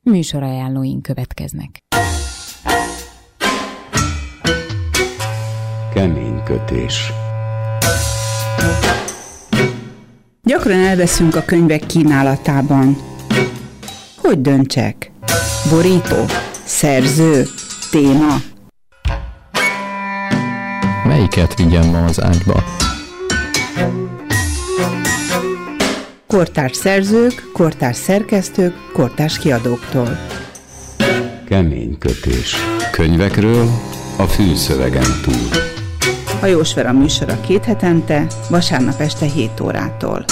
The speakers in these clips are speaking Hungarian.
Műsorajánlóink következnek. Keménykötés. Gyakran elveszünk a könyvek kínálatában. Hogy döntsek? Borító? Szerző? Téma? Melyiket vigyem ma az ágyba? Kortárs szerzők, kortárs szerkesztők, kortárs kiadóktól. Keménykötés. Könyvekről a fülszövegen túl. Hajós Vera műsora 2 hetente, vasárnap este 7 órától.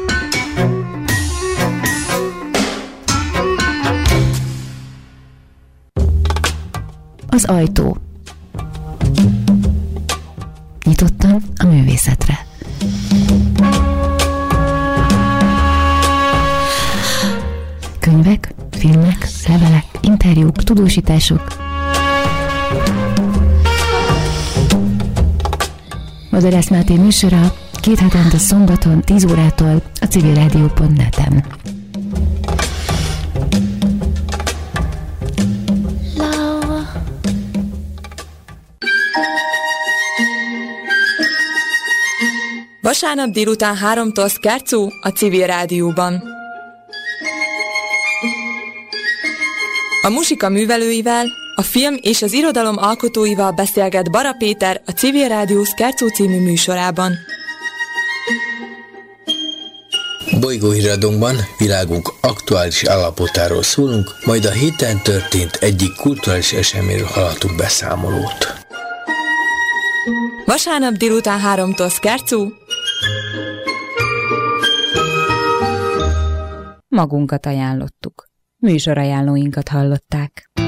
Az ajtó. Nyitottam a művészetre. Könyvek, filmek, levelek, interjúk, tudósítások. Madarász Máté műsora 2 hetente szombaton 10 órától a civilradio.net-en. Vasárnap délután 3-tól Szkárcú a Civil Rádióban. A muzsika művelőivel, a film és az irodalom alkotóival beszélget Bara Péter a Civil Rádió Szkárcú című műsorában. Bolygóhíradónkban világunk aktuális állapotáról szólunk, majd a héten történt egyik kulturális eseményről hallhatunk beszámolót. Vasárnap délután 3-tól Szkárcú. Magunkat ajánlottuk. Műsorajánlóinkat hallották.